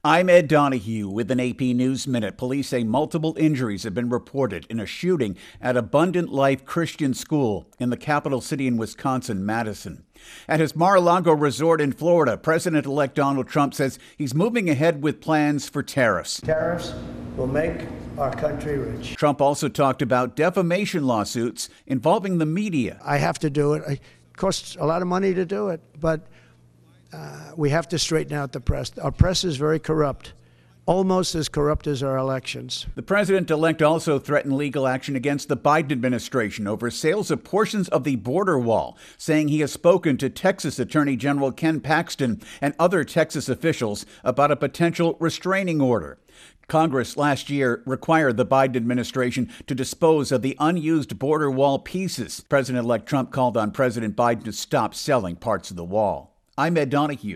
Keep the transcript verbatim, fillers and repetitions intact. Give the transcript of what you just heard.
I'm Ed Donahue with an A P News Minute. Police say multiple injuries have been reported in a shooting at Abundant Life Christian School in the capital city in Wisconsin, Madison. At his Mar-a-Lago resort in Florida, President-elect Donald Trump says he's moving ahead with plans for tariffs. Tariffs will make our country rich. Trump also talked about defamation lawsuits involving the media. I have to do it. It costs a lot of money to do it, but Uh, we have to straighten out the press. Our press is very corrupt, almost as corrupt as our elections. The president-elect also threatened legal action against the Biden administration over sales of portions of the border wall, saying he has spoken to Texas Attorney General Ken Paxton and other Texas officials about a potential restraining order. Congress last year required the Biden administration to dispose of the unused border wall pieces. President-elect Trump called on President Biden to stop selling parts of the wall. I'm Ed Donahue.